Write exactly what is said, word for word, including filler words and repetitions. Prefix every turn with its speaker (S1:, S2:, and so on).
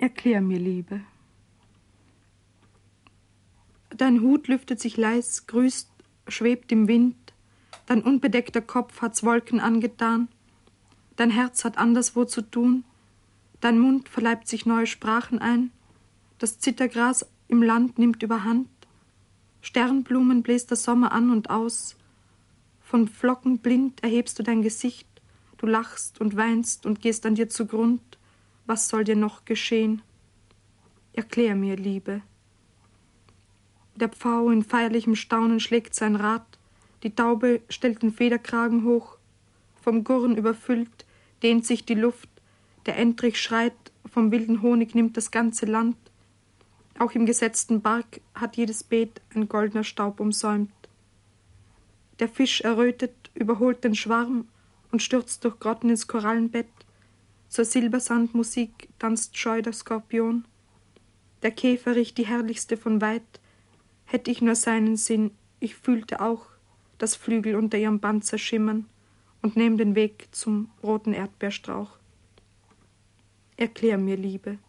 S1: Erklär mir, Liebe. Dein Hut lüftet sich leis, grüßt, schwebt im Wind, dein unbedeckter Kopf hat's Wolken angetan, dein Herz hat anderswo zu tun, dein Mund verleibt sich neue Sprachen ein, das Zittergras im Land nimmt überhand, Sternblumen bläst der Sommer an und aus, von Flocken blind erhebst du dein Gesicht, du lachst und weinst und gehst an dir zugrund, was soll dir noch geschehen? Erklär mir, Liebe. Der Pfau in feierlichem Staunen schlägt sein Rad, die Taube stellt den Federkragen hoch, vom Gurren überfüllt dehnt sich die Luft, der Entrich schreit, vom wilden Honig nimmt das ganze Land, auch im gesetzten Barg hat jedes Beet ein goldener Staub umsäumt. Der Fisch errötet, überholt den Schwarm und stürzt durch Grotten ins Korallenbett, zur Silbersandmusik tanzt scheu der Skorpion. Der Käfer riecht die herrlichste von weit, hätt ich nur seinen Sinn, ich fühlte auch, dass Flügel unter ihrem Panzer schimmern und nehm den Weg zum roten Erdbeerstrauch. Erklär mir, Liebe.